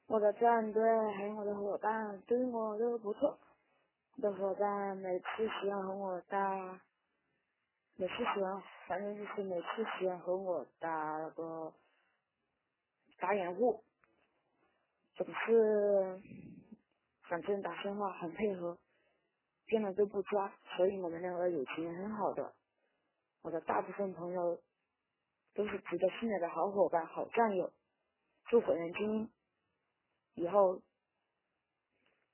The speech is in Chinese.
我的战队还有我的伙伴对我都不错，我的伙伴每次喜欢和我打，反正就是每次喜欢和我打那个打掩护，总是反正打电话很配合，变了都不抓，所以我们两个友情很好的。我的大部分朋友都是值得信赖的好伙伴、好战友。祝火焰君以后